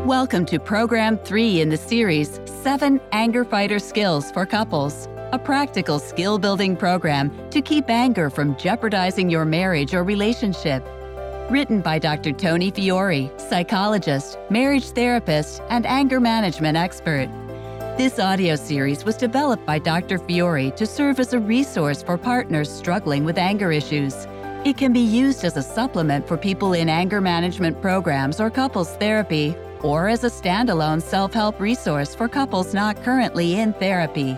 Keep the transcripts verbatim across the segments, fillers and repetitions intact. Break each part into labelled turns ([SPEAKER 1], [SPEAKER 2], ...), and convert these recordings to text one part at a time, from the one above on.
[SPEAKER 1] Welcome to Program three in the series, Seven Anger Fighter Skills for Couples, a practical skill-building program to keep anger from jeopardizing your marriage or relationship. Written by Doctor Tony Fiore, psychologist, marriage therapist, and anger management expert. This audio series was developed by Doctor Fiore to serve as a resource for partners struggling with anger issues. It can be used as a supplement for people in anger management programs or couples therapy, or as a standalone self-help resource for couples not currently in therapy.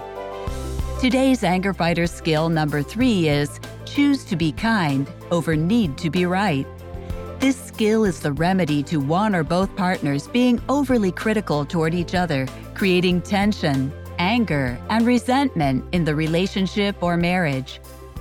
[SPEAKER 1] Today's Anger Fighter skill number three is choose to be kind over need to be right. This skill is the remedy to one or both partners being overly critical toward each other, creating tension, anger, and resentment in the relationship or marriage.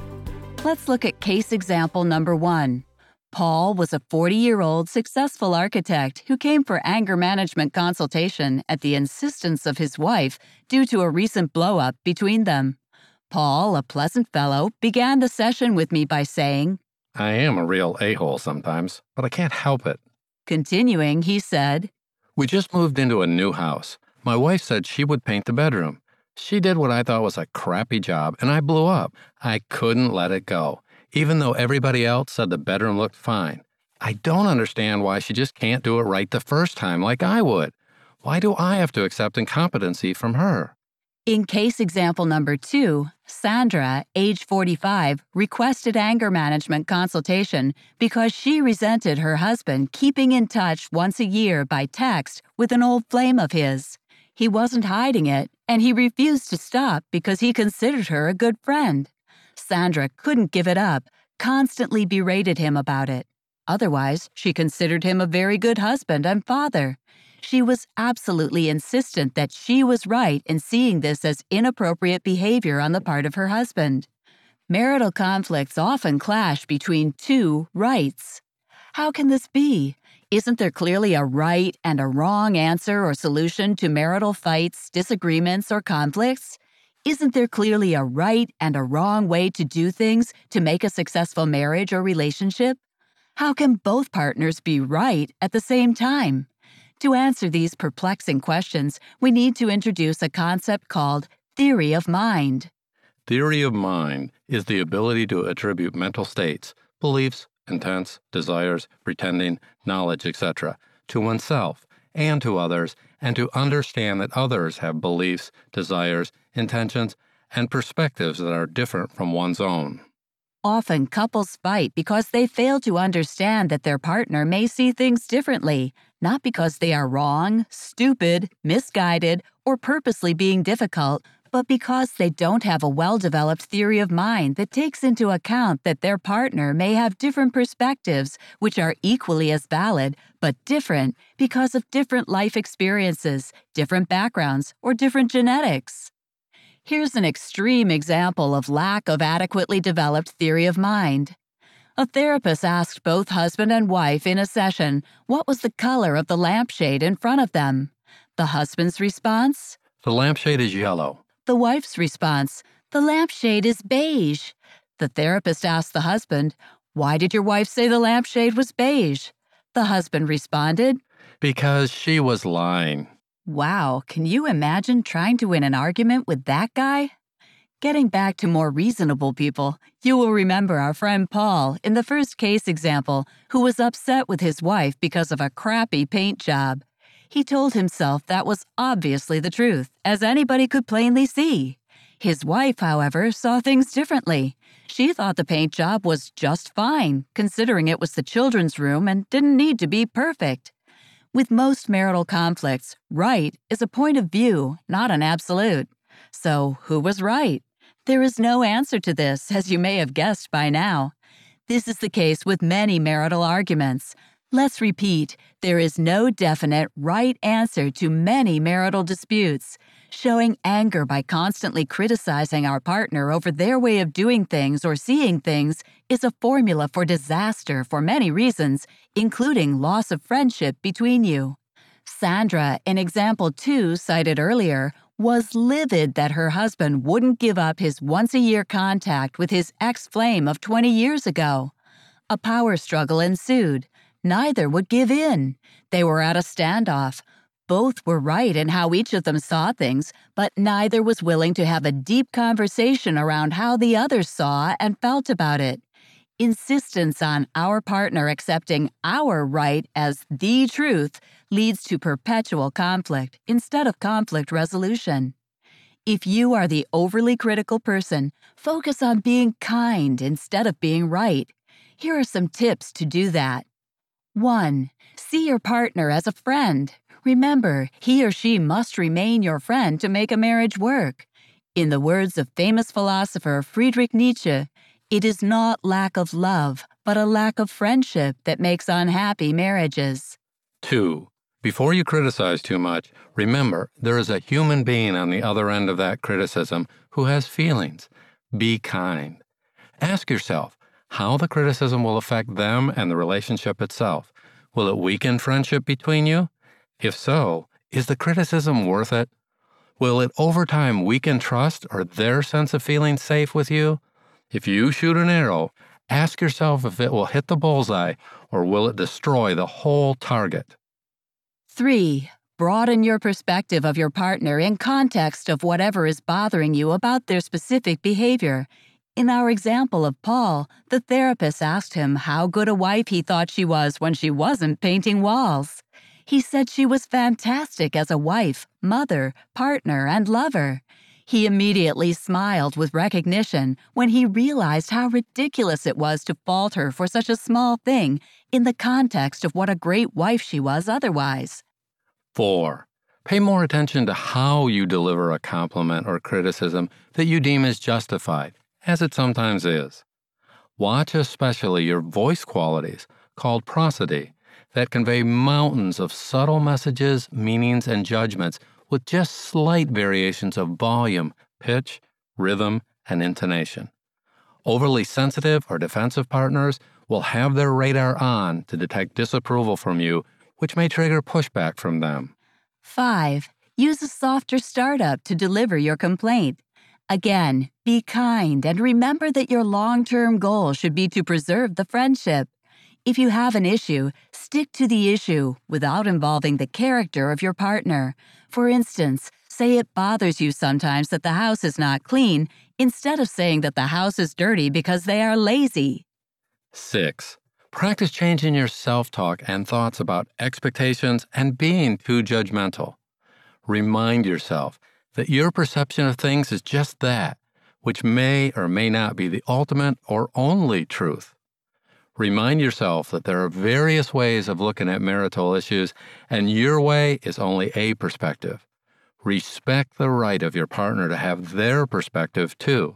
[SPEAKER 1] Let's look at case example number one. Paul was a forty-year-old successful architect who came for anger management consultation at the insistence of his wife due to a recent blow-up between them. Paul, a pleasant fellow, began the session with me by saying,
[SPEAKER 2] "I am a real a-hole sometimes, but I can't help it."
[SPEAKER 1] Continuing, he said,
[SPEAKER 2] "We just moved into a new house. My wife said she would paint the bedroom. She did what I thought was a crappy job, and I blew up. I couldn't let it go, even though everybody else said the bedroom looked fine. I don't understand why she just can't do it right the first time like I would. Why do I have to accept incompetency from her?"
[SPEAKER 1] In case example number two, Sandra, age forty-five, requested anger management consultation because she resented her husband keeping in touch once a year by text with an old flame of his. He wasn't hiding it, and he refused to stop because he considered her a good friend. Sandra couldn't give it up, constantly berated him about it. Otherwise, she considered him a very good husband and father. She was absolutely insistent that she was right in seeing this as inappropriate behavior on the part of her husband. Marital conflicts often clash between two rights. How can this be? Isn't there clearly a right and a wrong answer or solution to marital fights, disagreements, or conflicts? Isn't there clearly a right and a wrong way to do things to make a successful marriage or relationship? How can both partners be right at the same time? To answer these perplexing questions, we need to introduce a concept called theory of mind.
[SPEAKER 2] Theory of mind is the ability to attribute mental states, beliefs, intents, desires, pretending, knowledge, et cetera, to oneself and to others, and to understand that others have beliefs, desires, intentions, and perspectives that are different from one's own.
[SPEAKER 1] Often couples fight because they fail to understand that their partner may see things differently, not because they are wrong, stupid, misguided, or purposely being difficult, but because they don't have a well-developed theory of mind that takes into account that their partner may have different perspectives which are equally as valid, but different because of different life experiences, different backgrounds, or different genetics. Here's an extreme example of lack of adequately developed theory of mind. A therapist asked both husband and wife in a session what was the color of the lampshade in front of them. The husband's response?
[SPEAKER 2] "The lampshade is yellow."
[SPEAKER 1] The wife's response? "The lampshade is beige." The therapist asked the husband, "Why did your wife say the lampshade was beige?" The husband responded,
[SPEAKER 2] "Because she was lying."
[SPEAKER 1] Wow, can you imagine trying to win an argument with that guy? Getting back to more reasonable people, you will remember our friend Paul in the first case example, who was upset with his wife because of a crappy paint job. He told himself that was obviously the truth, as anybody could plainly see. His wife, however, saw things differently. She thought the paint job was just fine, considering it was the children's room and didn't need to be perfect. With most marital conflicts, right is a point of view, not an absolute. So, who was right? There is no answer to this, as you may have guessed by now. This is the case with many marital arguments. Let's repeat, there is no definite right answer to many marital disputes. Showing anger by constantly criticizing our partner over their way of doing things or seeing things is a formula for disaster for many reasons, including loss of friendship between you. Sandra, in example two cited earlier, was livid that her husband wouldn't give up his once-a-year contact with his ex-flame of twenty years ago. A power struggle ensued. Neither would give in. They were at a standoff. Both were right in how each of them saw things, but neither was willing to have a deep conversation around how the other saw and felt about it. Insistence on our partner accepting our right as the truth leads to perpetual conflict instead of conflict resolution. If you are the overly critical person, focus on being kind instead of being right. Here are some tips to do that. one. See your partner as a friend. Remember, he or she must remain your friend to make a marriage work. In the words of famous philosopher Friedrich Nietzsche, it is not lack of love, but a lack of friendship that makes unhappy marriages.
[SPEAKER 2] Two. Before you criticize too much, remember there is a human being on the other end of that criticism who has feelings. Be kind. Ask yourself how the criticism will affect them and the relationship itself. Will it weaken friendship between you? If so, is the criticism worth it? Will it over time weaken trust or their sense of feeling safe with you? If you shoot an arrow, ask yourself if it will hit the bullseye or will it destroy the whole target.
[SPEAKER 1] three. Broaden your perspective of your partner in context of whatever is bothering you about their specific behavior. In our example of Paul, the therapist asked him how good a wife he thought she was when she wasn't painting walls. He said she was fantastic as a wife, mother, partner, and lover. He immediately smiled with recognition when he realized how ridiculous it was to fault her for such a small thing in the context of what a great wife she was otherwise.
[SPEAKER 2] Four. Pay more attention to how you deliver a compliment or criticism that you deem is justified, as it sometimes is. Watch especially your voice qualities, called prosody, that convey mountains of subtle messages, meanings, and judgments with just slight variations of volume, pitch, rhythm, and intonation. Overly sensitive or defensive partners will have their radar on to detect disapproval from you, which may trigger pushback from them.
[SPEAKER 1] five. Use a softer startup to deliver your complaint. Again, be kind and remember that your long-term goal should be to preserve the friendship. If you have an issue, stick to the issue without involving the character of your partner. For instance, say it bothers you sometimes that the house is not clean, instead of saying that the house is dirty because they are lazy.
[SPEAKER 2] Six. Practice changing your self-talk and thoughts about expectations and being too judgmental. Remind yourself that your perception of things is just that, which may or may not be the ultimate or only truth. Remind yourself that there are various ways of looking at marital issues, and your way is only a perspective. Respect the right of your partner to have their perspective too.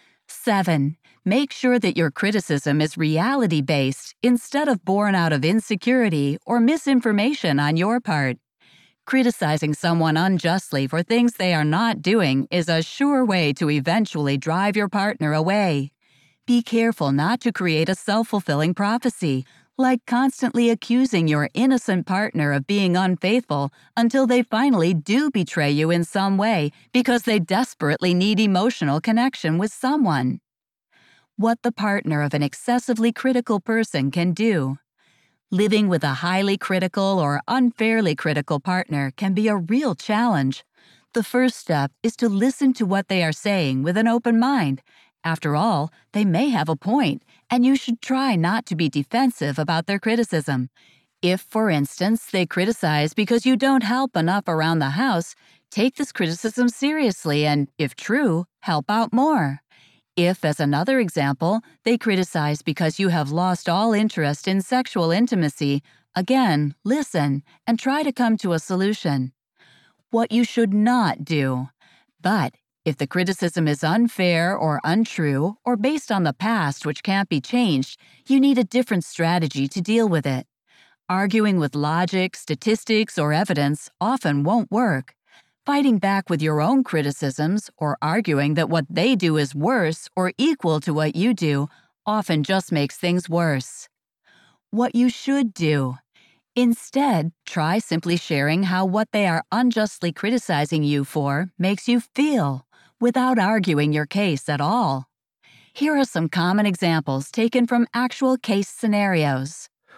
[SPEAKER 1] seven. Make sure that your criticism is reality-based instead of born out of insecurity or misinformation on your part. Criticizing someone unjustly for things they are not doing is a sure way to eventually drive your partner away. Be careful not to create a self-fulfilling prophecy, like constantly accusing your innocent partner of being unfaithful until they finally do betray you in some way because they desperately need emotional connection with someone. What the partner of an excessively critical person can do. Living with a highly critical or unfairly critical partner can be a real challenge. The first step is to listen to what they are saying with an open mind. After all, they may have a point, and you should try not to be defensive about their criticism. If, for instance, they criticize because you don't help enough around the house, take this criticism seriously and, if true, help out more. If, as another example, they criticize because you have lost all interest in sexual intimacy, again, listen and try to come to a solution. What you should not do. But if the criticism is unfair or untrue or based on the past which can't be changed, you need a different strategy to deal with it. Arguing with logic, statistics, or evidence often won't work. Fighting back with your own criticisms or arguing that what they do is worse or equal to what you do often just makes things worse. What you should do. Instead, try simply sharing how what they are unjustly criticizing you for makes you feel, without arguing your case at all. Here are some common examples taken from actual case scenarios.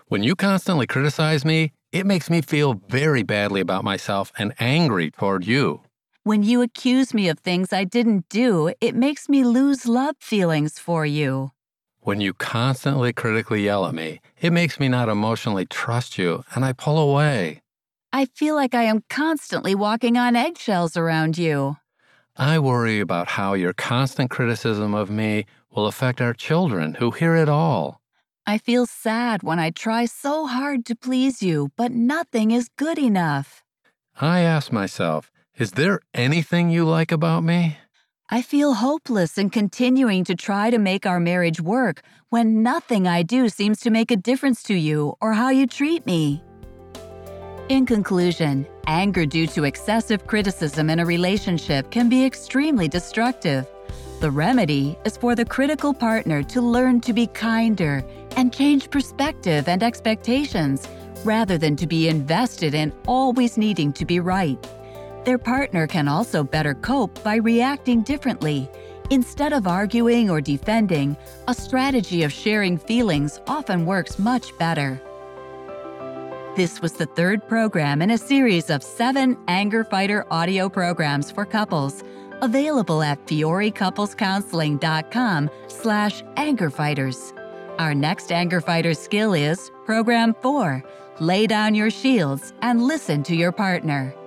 [SPEAKER 2] When you constantly criticize me, it makes me feel very badly about myself and angry toward you.
[SPEAKER 1] When you accuse me of things I didn't do, it makes me lose love feelings for you.
[SPEAKER 2] When you constantly critically yell at me, it makes me not emotionally trust you, and I pull away.
[SPEAKER 1] I feel like I am constantly walking on eggshells around you.
[SPEAKER 2] I worry about how your constant criticism of me will affect our children who hear it all.
[SPEAKER 1] I feel sad when I try so hard to please you, but nothing is good enough.
[SPEAKER 2] I ask myself, is there anything you like about me?
[SPEAKER 1] I feel hopeless in continuing to try to make our marriage work when nothing I do seems to make a difference to you or how you treat me. In conclusion, anger due to excessive criticism in a relationship can be extremely destructive. The remedy is for the critical partner to learn to be kinder and change perspective and expectations rather than to be invested in always needing to be right. Their partner can also better cope by reacting differently. Instead of arguing or defending, a strategy of sharing feelings often works much better. This was the third program in a series of seven Anger Fighter audio programs for couples, available at fiore couples counseling dot com slash anger fighters. Our next Anger Fighter skill is Program four, Lay Down Your Shields and Listen to Your Partner.